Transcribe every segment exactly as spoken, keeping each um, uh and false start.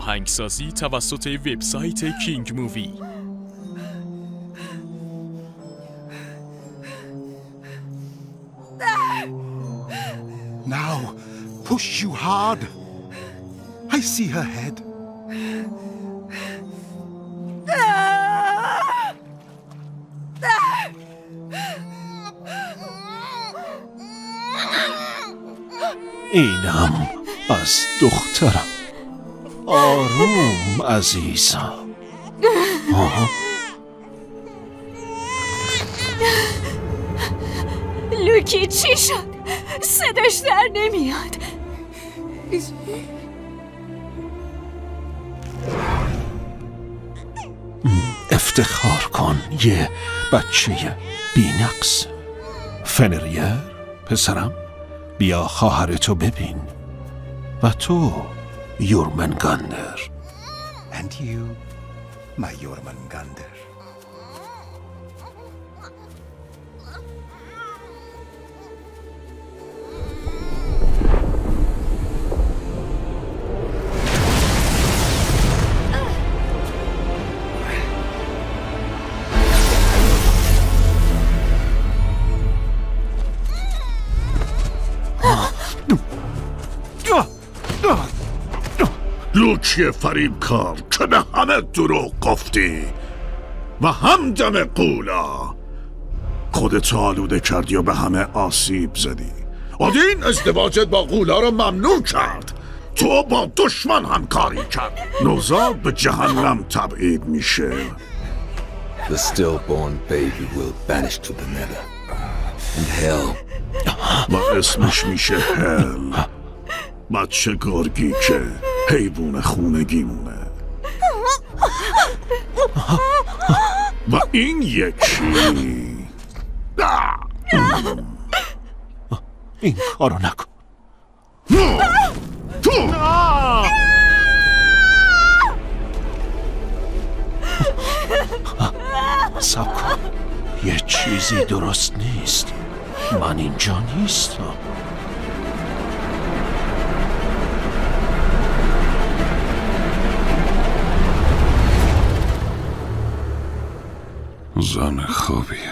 آهنگسازی توسط وبسایت کینگ مووی. Now, push you hard. I see her head. اینم از دخترم. آروم عزیزم. آه. لوکی چی شد؟ صداش در نمیاد. افتخار کن یه بچه بی‌نقص. فنریر پسرم، بیا خواهرتو ببین. و تو یورمنگاندر. And you, my Jormungandr. لوکی فریبکار که به همه دروغ گفتی و همدم قولا خودت آلوده کردی و به همه آسیب زدی. اودین ازدواجت با قولا رو ممنوع کرد. تو با دشمن همکاری کرد. نوزاد به جهنم تبعید میشه. The stillborn baby will vanish to the nether and hell. و اسمش میشه هل. بچه گرگی که حیوان خونگی مونه. و این یکی این کارو نکن. تو سب کن، یه چیزی درست نیست. من اینجا نیستم. زن خوابیه.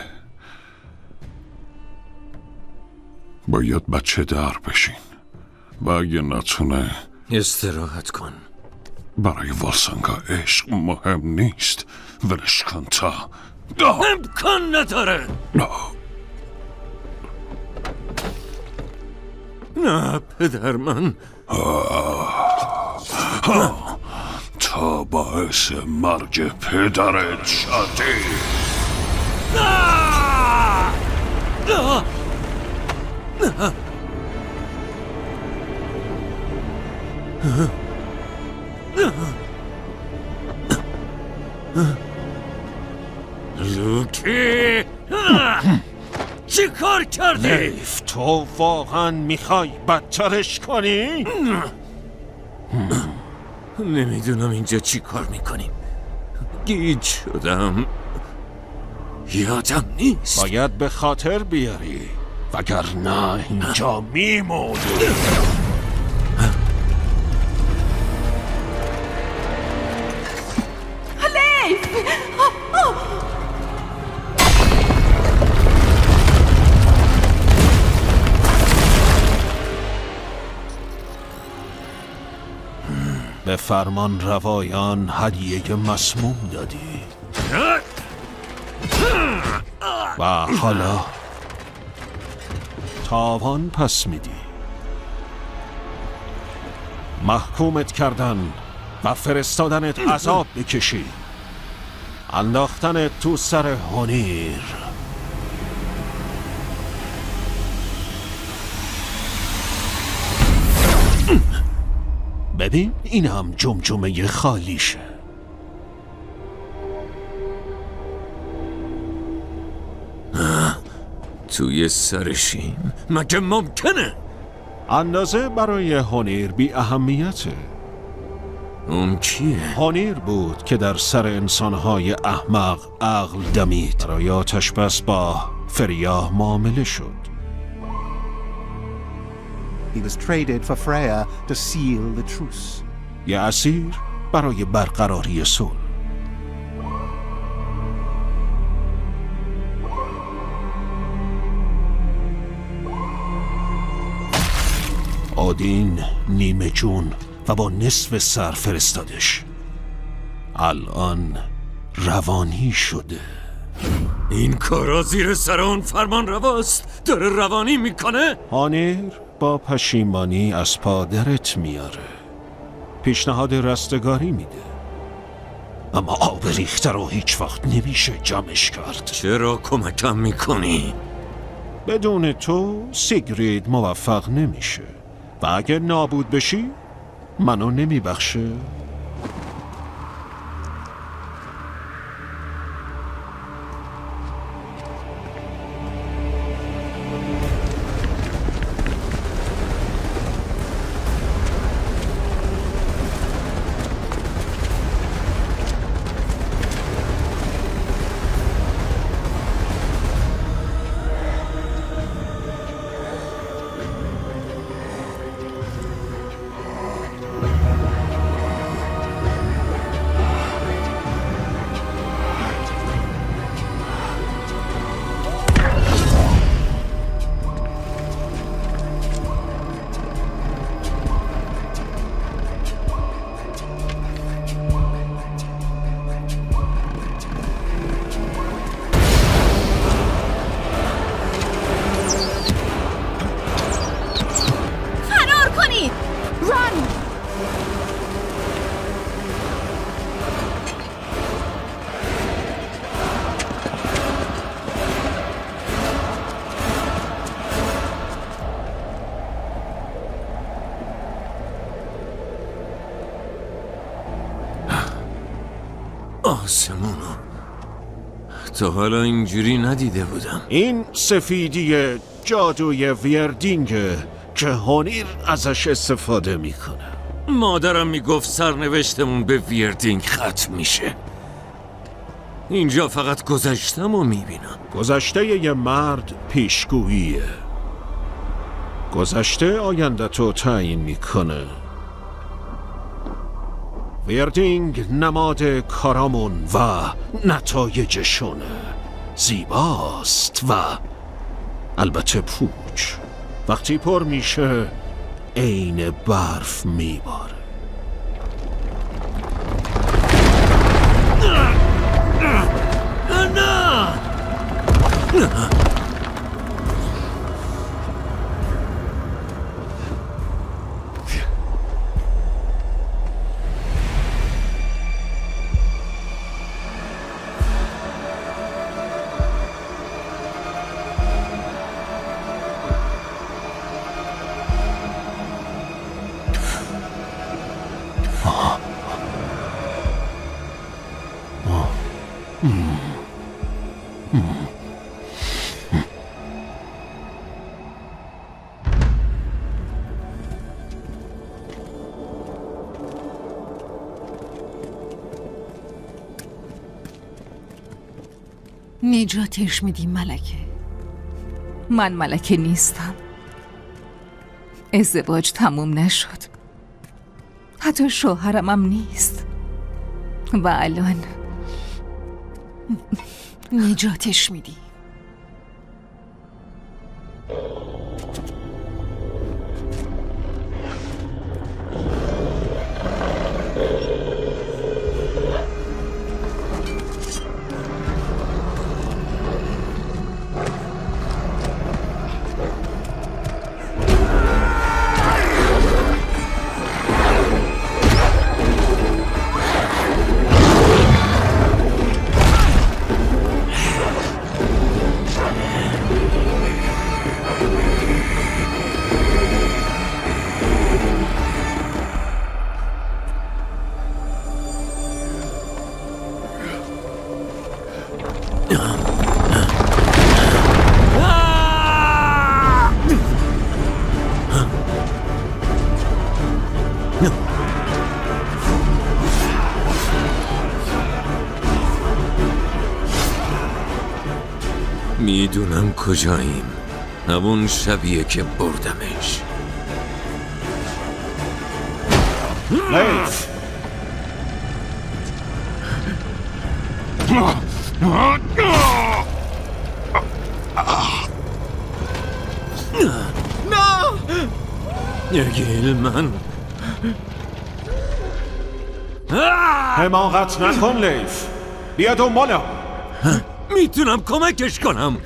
باید بچه دار بشین و اگه نتونه استراحت کن. برای والسنگا عشق مهم نیست. ولش کن تا امکان نداره. نه نه پدر من. تا باعث مرگ پدرت شدی. لوکی چی کار کردی؟ لیف، تو واقعا میخوای بدترش کنی؟ نمیدونم اینجا چی کار میکنیم. گیج شدم، یادم نیست. باید به خاطر بیاری وگرنه اینجا میمونی. لیف! به فرمان روایان هدیه مسموم دادی و حالا تاوان پس میدی. محکومت کردن و فرستادنت عذاب بکشی، انداختنت تو سر هونیر. ببین این هم جمجمه خالیشه. توی سرشیم مگه ممکنه؟ اندازه برای هونیر بی اهمیته. اون کیه؟ هونیر بود که در سر انسانهای احمق عقل دمید. برای آتش بس با فریا معامله شد. He was traded for Freya to seal the truce. یه اسیر برای برقراری صلح. آدین نیمه جون و با نصف سر فرستادش. الان روانی شده. این کارا زیر سر اون فرمان رواست. داره روانی میکنه. هانیر با پشیمانی از پادرت میاره. پیشنهاد رستگاری میده، اما آب ریخته رو هیچ وقت نمیشه جمعش کرد. چرا کمکم میکنی؟ بدون تو سیگرید موفق نمیشه و اگه نابود بشی منو نمیبخشه. آسمونو تا حالا اینجوری ندیده بودم. این سفیدی جادوی ویردینگه که هانیر ازش استفاده میکنه. مادرم میگفت سرنوشتمون به ویردینگ ختم میشه. اینجا فقط گذشتم و میبینم. گذشته یه مرد پیشگوییه. گذشته آینده تو تعیین میکنه. ویردینگ نماد کارامون و نتایجشونه. زیباست و البته پوچ. وقتی پر میشه عین برف میباره. نجاتش میدی ملکه. من ملکه نیستم. ازدواج تموم نشد. حتی شوهرم هم نیست. و الان نجاتش میدی. میدونم کجاییم. همون شبیه که بردمش. لیف گیل من حماقت نکن لیف. بیا دنبالم. میتونم کمکش کنم.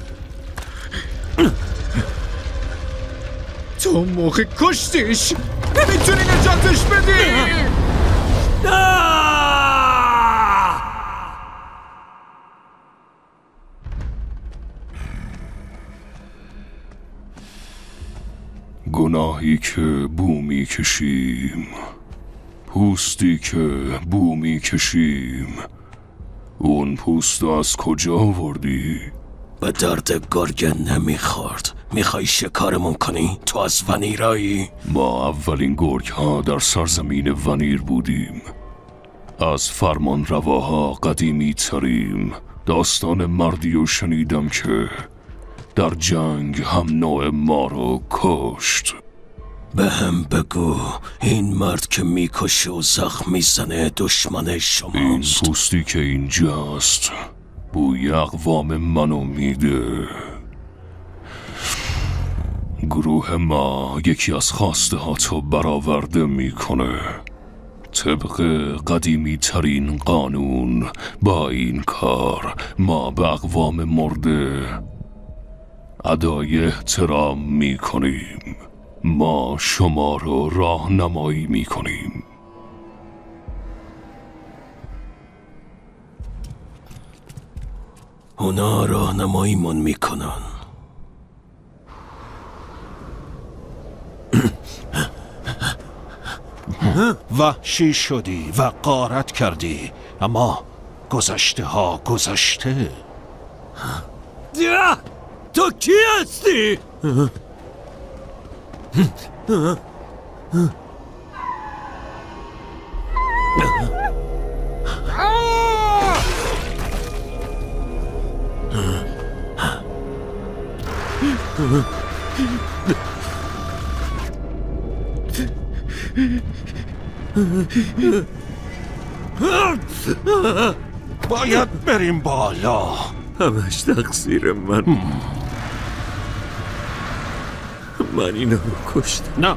تو موقع کشتیش نمیتونی نجاتش بدی. گناهی که بو میکشیم، پوستی که بو میکشیم، اون پوست از کجا آوردی؟ به درد گرگه نمیخورد. میخوای شکارمون کنی؟ تو از ونیرایی؟ ما اولین گرگ ها در سرزمین ونیر بودیم. از فرمان رواها قدیمی تریم. داستان مردی رو شنیدم که در جنگ هم نوع ما رو کشت. به هم بگو این مرد که میکشه و زخم میزنه دشمن شماست. این پوستی که اینجاست بوی اقوام منو میده. گروه ما یکی از خواسته ها تو برآورده میکنه. طبق قدیمی ترین قانون با این کار ما به اقوام مرده ادای احترام میکنیم. ما شما رو راهنمایی میکنیم. اونا راهنماییمون میکنن. وحشی شدی و غارت کردی، اما گذشته ها گذشته. تو کی هستی؟ باید بریم بالا. همش تقصیر من. من اینو کشتم. نه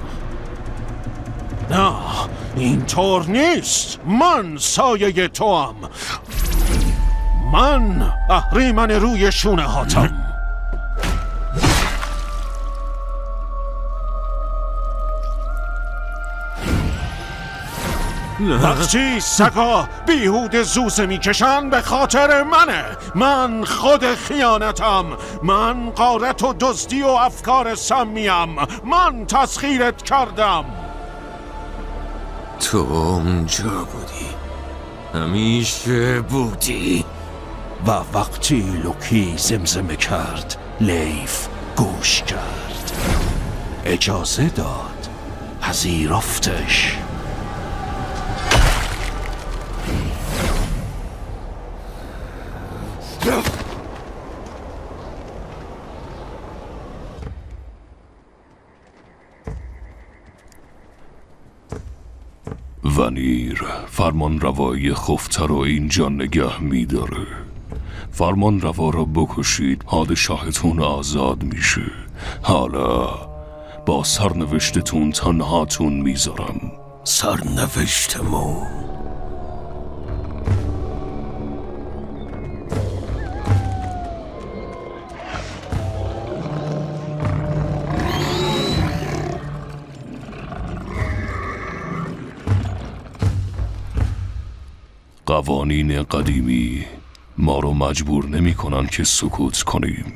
نه اینطور نیست. من سایه تو هم. من اهریمن روی شونه هاتم. وقتی سگا بیهوده زوزه میکشن به خاطر منه. من خود خیانتم. من غارت و دزدی و افکار سمیم. من تسخیرت کردم. تو اونجا بودی. همیشه بودی. و وقتی لوکی زمزمه کرد لیف گوش کرد. اجازه داد. پذیرفتش. ونیر فرمان روایی خفته رو اینجا نگه میداره. فرمان روا رو بکشید پادشاهتون آزاد میشه. حالا با سرنوشتتون تنهاتون میذارم. سرنوشتمون؟ قوانین قدیمی ما رو مجبور نمی کنن که سکوت کنیم.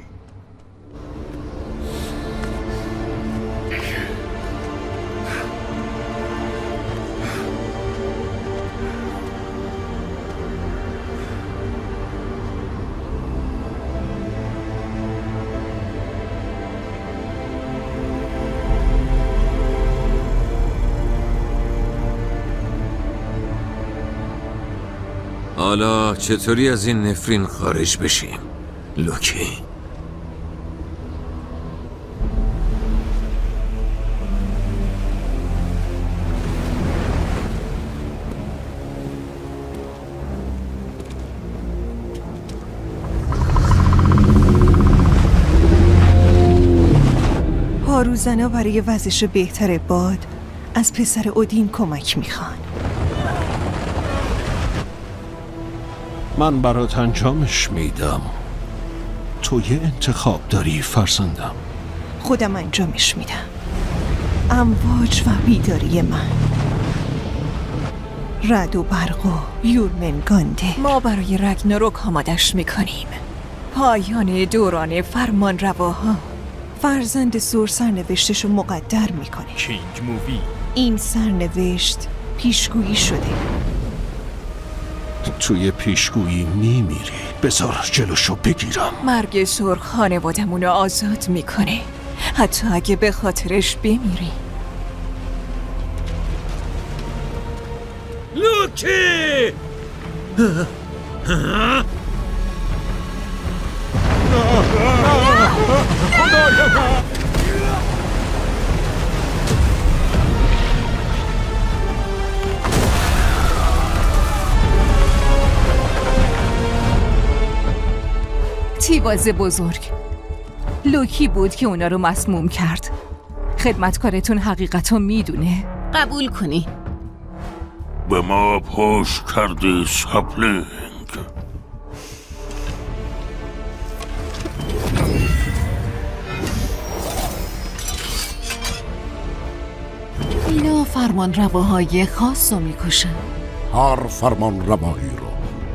حالا چطوری از این نفرین خارج بشیم؟ لوکی پاروزنا برای وزش بهتر باد از پسر اودین کمک میخوان. من برات انجامش میدم. تو یه انتخاب داری فرزندم. خودم انجامش میدم. امواج و بیداری من، رد و برق و یورمنگانده. ما برای رگناروک آمادش میکنیم. پایان دوران فرمان رواها. فرزند سور سرنوشتشو مقدر میکنه. کینگ مووی. این سرنوشت پیشگویی شده. توی پیشگویی میمیری. بذار جلوشو بگیرم. مرگ سرخ خانوادمونو آزاد میکنه، حتی اگه به خاطرش بمیری. لوکی! خدایا من! تیباز بزرگ لوکی بود که اونا رو مسموم کرد. خدمتکارتون حقیقتو میدونه. قبول کنی. به ما پشت کردی سپلینگ. اینا فرمان رواهای خاص رو میکشن. هر فرمان روایی رو.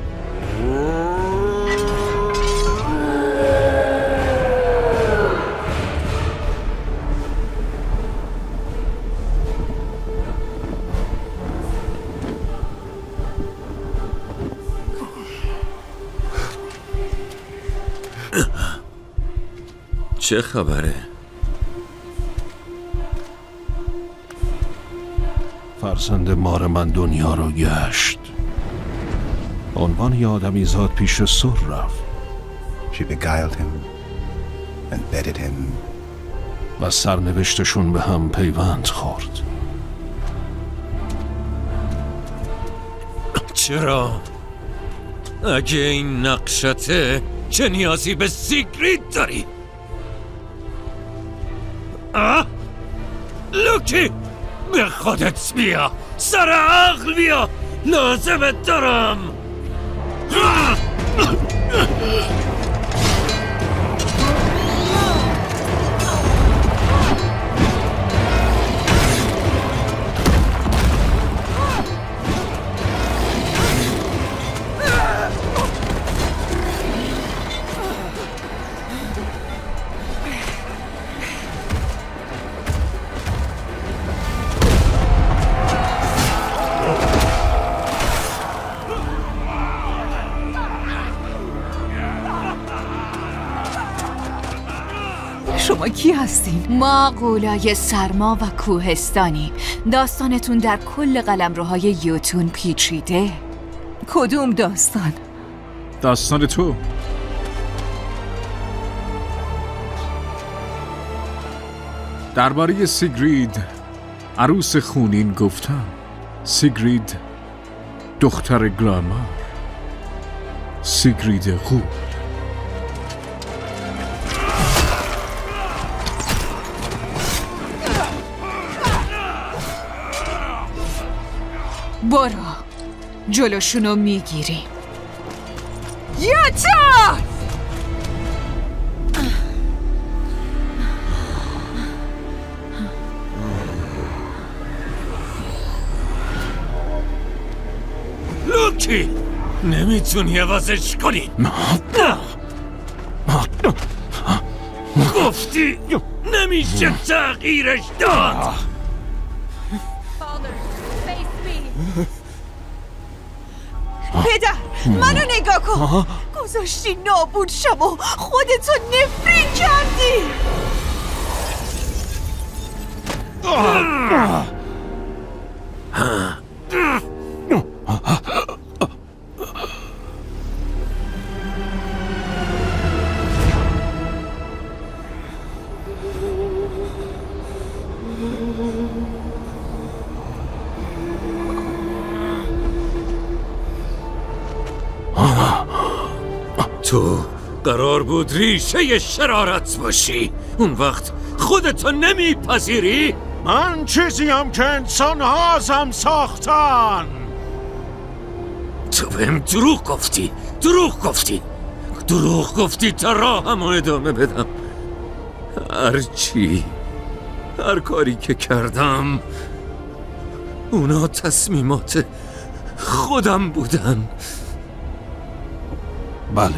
چه خبره؟ فرزند مار من دنیا رو گشت. عنوان یه آدمی زاد پیش سر رفت. She beguiled him and bedded him. و سرنوشتشون به هم پیوند خورد. چرا؟ اگه این نقشته چه نیازی به سیگرید داری؟ آه؟ لوکی! به خودت بیا! سر عقل بیا! لازمت دارم! شما کی هستین؟ ما قولای سرما و کوهستانی. داستانتون در کل قلمروهای یوتون پیچیده. کدوم داستان؟ داستان تو. درباره سیگرید عروس خونین گفتم. سیگرید دختر گلامار، سیگرید غول. برو جلوشونو میگیریم. یاتا! لوکی! نمیتونی عوضش کنی. گفتی نمیشه تغییرش داد. پدر منو نگاه کن. گذاشتی نابود شم و خودتو نفرین کردی. تو قرار بود ریشه شرارت باشی، اون وقت خودتو نمیپذیری؟ من چیزیم که انسان ها ازم ساختن. تو بهم دروغ گفتی، دروغ گفتی دروغ گفتی تا راهمو ادامه بدم. هرچی هر کاری که کردم اونا تصمیمات خودم بودن. بله،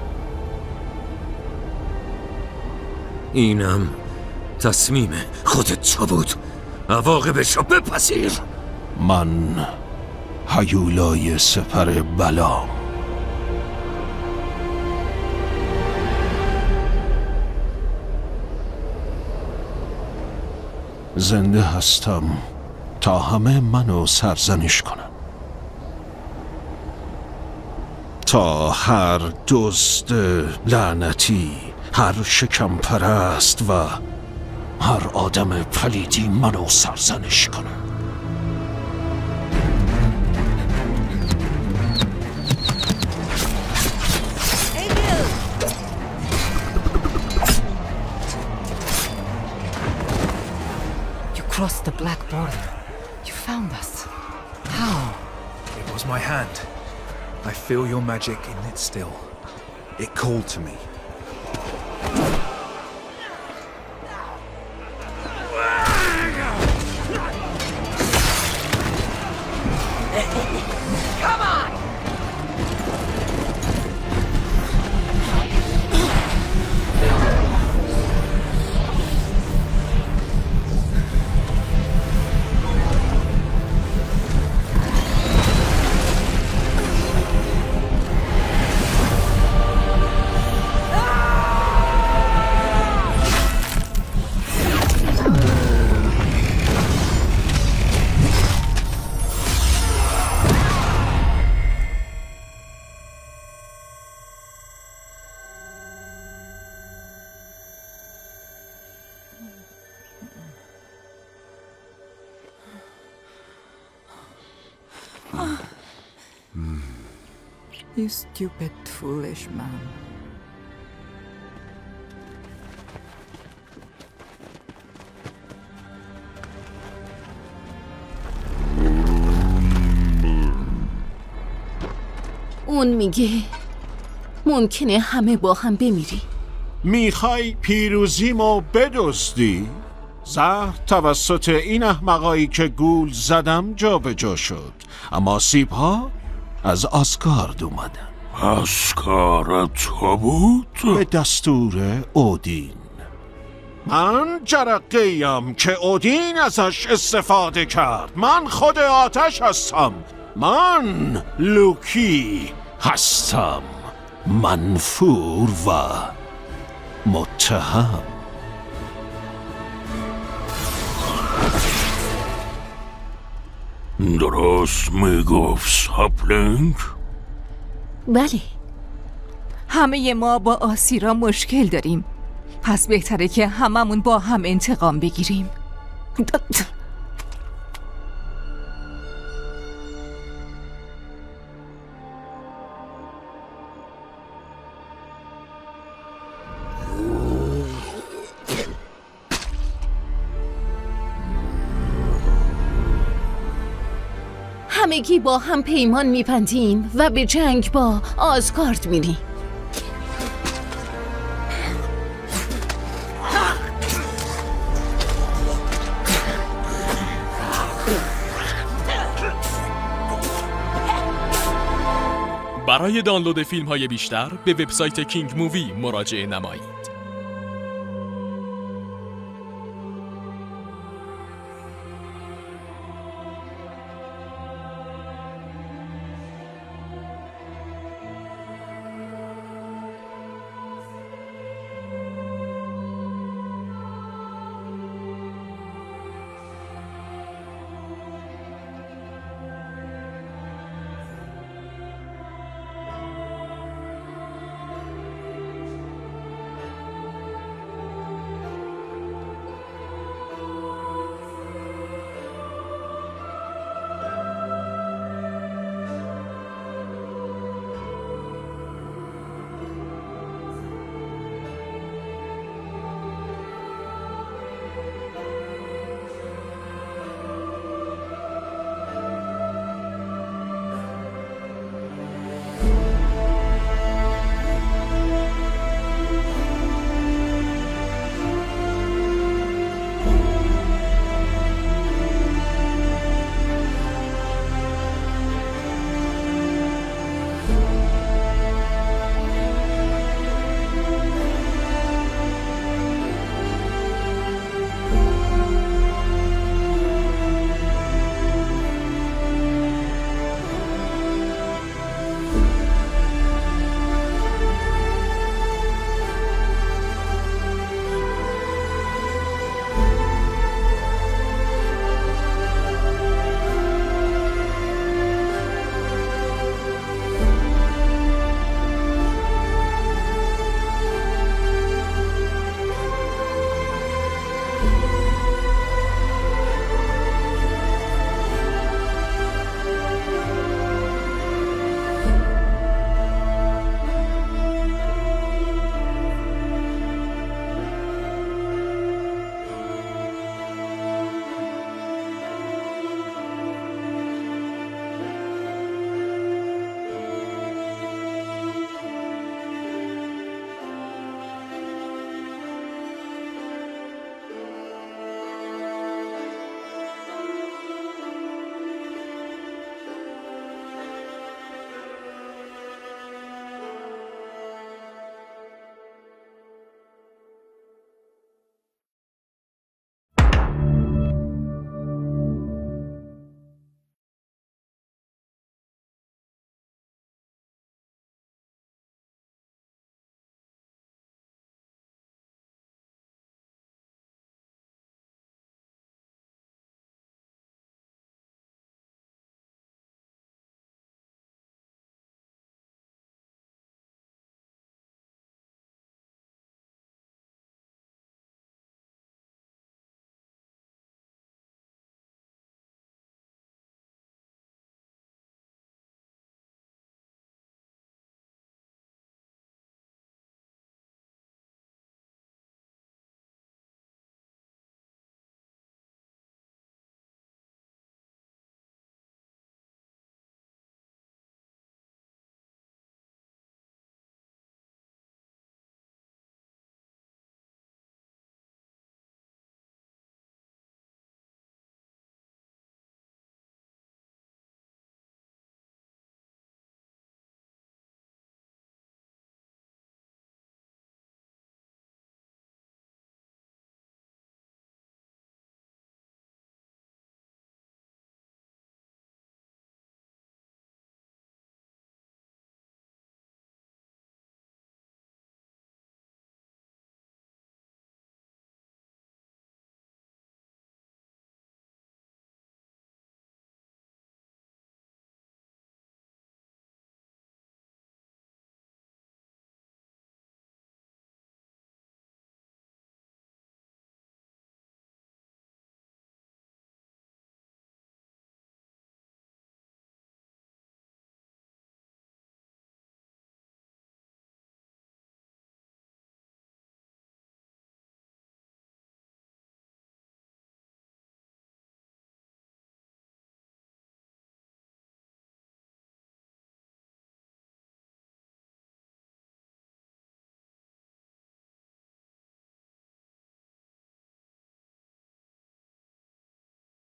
اینم تصمیم خودت تو بود. عواقبشو بپذیر. من هیولای سپر بلا. زنده هستم تا همه منو سرزنش کنن، تا هر دزد لعنتی، هر شکم پرست و هر آدم پلیدی منو سرزنش کنن. Crossed the black border. You found us. How? It was my hand. I feel your magic in it still. It called to me. Come on! You stupid, foolish man. اون میگه ممکنه همه با هم بمیری. میخوای پیروزیمو بدزدی؟ زهر توسط این احمقایی که گول زدم جا به جا شد، اما سیبها از آسگارد اومدن. آسگارد تو بود؟ به دستور اودین. من جرقه‌ایم که اودین ازش استفاده کرد. من خود آتش هستم. من لوکی هستم، منفور و متهم. درست میگفت ساپلینگ؟ بله. همه ما با آسیرا مشکل داریم، پس بهتره که هممون با هم انتقام بگیریم. همگی با هم پیمان می‌بندیم و به جنگ با آسگارد میریم. برای دانلود فیلم های بیشتر به وبسایت کینگ مووی مراجعه نمایید.